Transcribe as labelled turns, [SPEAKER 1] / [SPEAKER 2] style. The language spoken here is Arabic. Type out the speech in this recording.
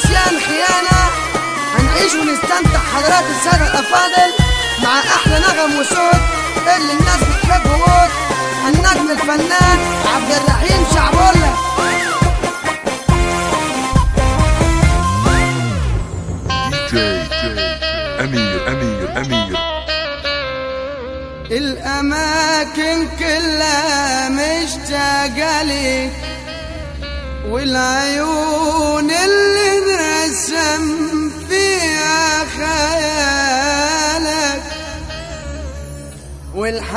[SPEAKER 1] نسيان خيانة. هنعيش ونستمتع حضرات السادة الأفاضل مع أحلى نغم وصوت اللي الناس بتحبه موت، النجم الفنان عبد الرحيم شعبولة.
[SPEAKER 2] أمير
[SPEAKER 1] الأماكن كلها مشتاقة لي، والعيون اللي نرسم فيها خيالك،